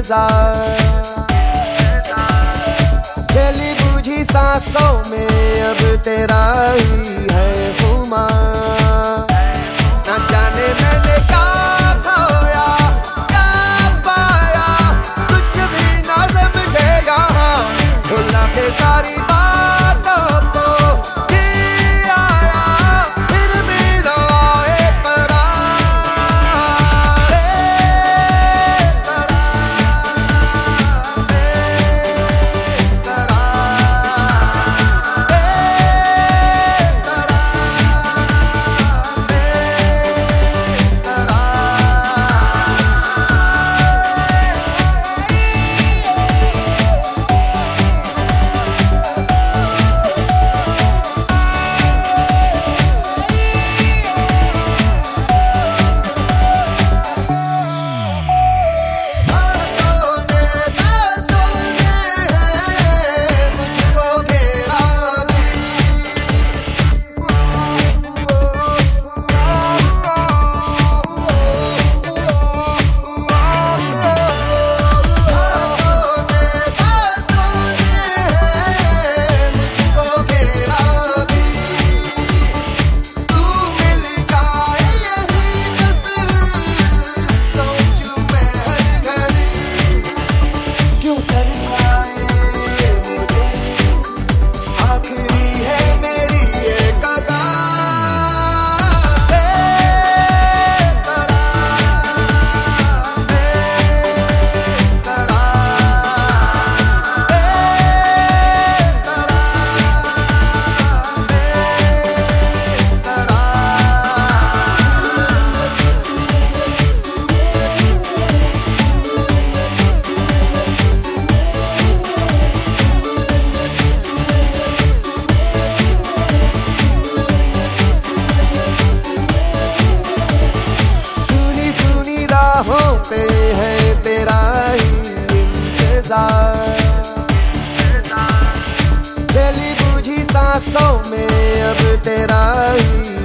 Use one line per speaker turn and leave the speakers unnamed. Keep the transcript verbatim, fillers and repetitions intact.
इंतजार, जली बुझी सांसों में अब तेरा ही है खुमार। न जाने मैंने क्या खोया क्या पाया, कुछ भी ना समझे यहाँ, भुला के सारी बातों को जी आया, फिर भी न आए करार। पे है तेरा ही इंतजार, जली बुझी सांसों में अब तेरा ही